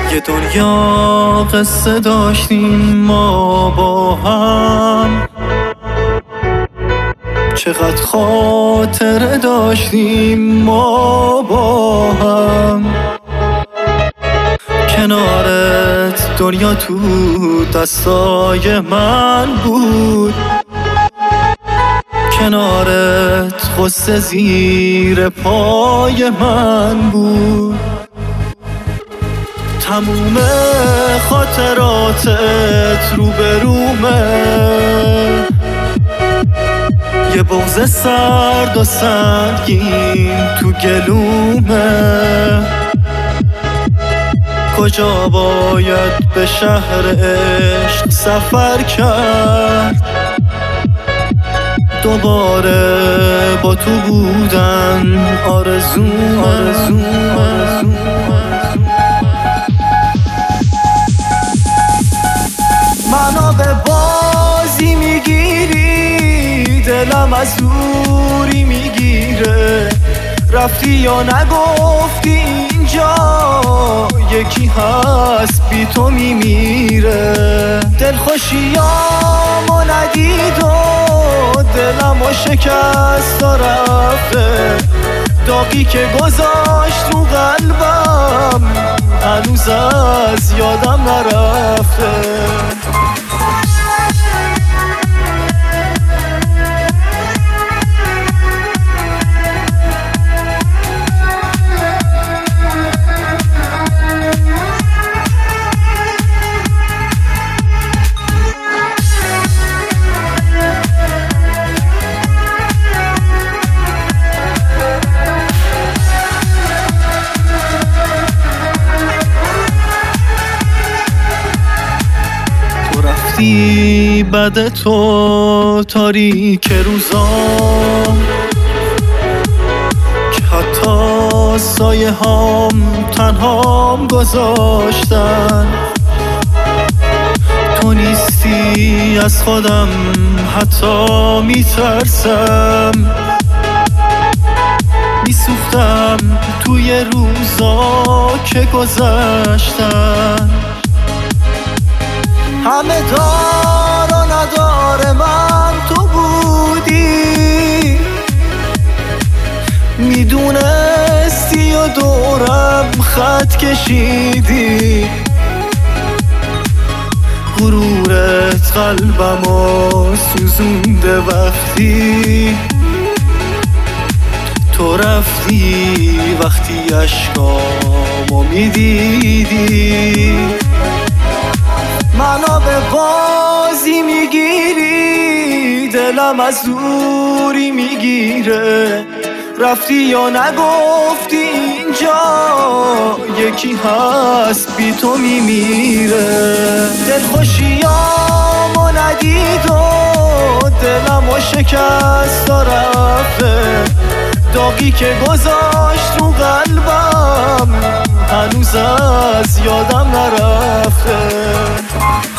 یه دنیا قصه داشتیم ما با هم، چقدر خاطره داشتیم ما با هم. کنارت دنیا تو دستای من بود، کنارت غصه زیر پای من بود. تموم خاطراتت روبرومه، یه بغض سرد و سنگین تو گلومه. کجا باید به شهر عشق سفر کرد، دوباره با تو بودن آرزومه. منو به بازی میگیری، دلم از دوری میگیره. رفتی یا نگفتی اینجا یکی هست بی تو میمیره. دلخوشیامو ندید و دلمو شکست و رفته. داغی که گذاشت رو قلبم هنوز از یادم نرفته. بعد تو تاریک روزام، که حتی سایه هام تنهام گذاشتن. تو نیستی از خودم حتی میترسم، میسوختم توی روزا که گذشتن. همه دار و ندار من تو بودی، میدونستی و دورم خط کشیدی. غرورت قلبمو سوزونده وقتی تو رفتی، وقتی اشکامو میدیدی. منو به بازی میگیری، دلم از دوری میگیره. رفتی یا نگفتی اینجا یکی هست بی تو میمیره. دلخوشیامو ندید و دلمو شکست و رفته. داغی که گذاشت رو قلبم هنوز از یادم نرفته.